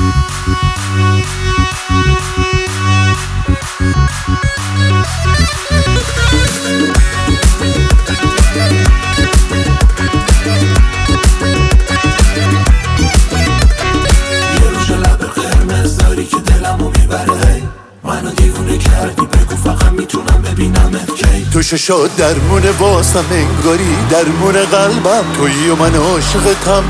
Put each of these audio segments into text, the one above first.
تو ششات درمونه واسم انگاری درمون قلبم تویی و من عاشقتم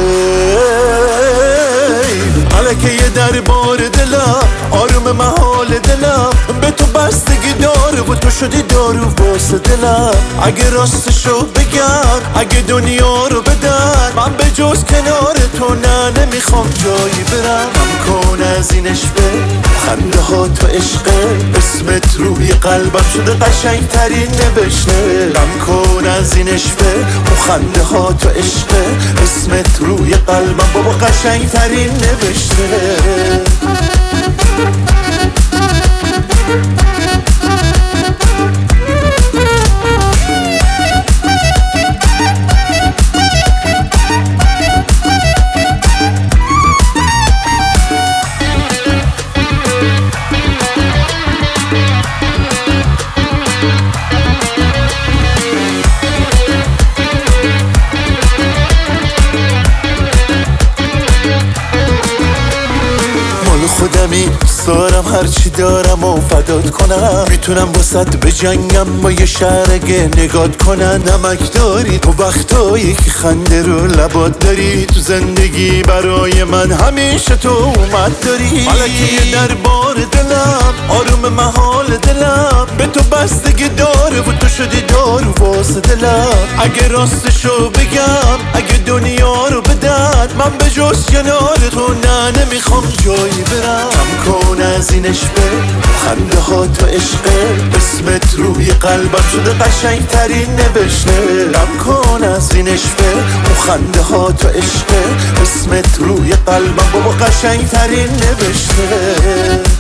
ملکه یه دربار دلم آروم محال دلم به تو بستگی داره و تو شدی دارو واسه دلم اگه راستشو بگم اگه دنیا رو بدن من به جز کنار تو نه نمیخوام جایی برم کن از این عشقه خنده ها تو عشقه اسمت روی قلبم شده قشنگ ترین نوشته غم کن از این عشقه خنده ها تو عشقه اسمت روی قلبم بابا قشنگ ترین نوشته خودمی سارم هرچی دارم و فدات کنم میتونم واسط بجنگم با یه شهر اگه نگات کنن نمک داری تو وقتایی که خنده رو لبات داری تو زندگی برای من همیشه تو اومد داری ملکه یه دربار دلم آروم محال دلم به تو بستگی داره و تو شدی دارو واسه دلم اگه راستشو بگم اگه دنیا رو بدن من به جز کنار تو نه نمیخوام جایی برم کم کن از این عشقه خنده ها تو عشقه اسمت روی قلبم شده قشنگ ترین نوشته کم کن از این عشقه خنده ها تو عشقه اسمت روی قلبم بابا قشنگ ترین نوشته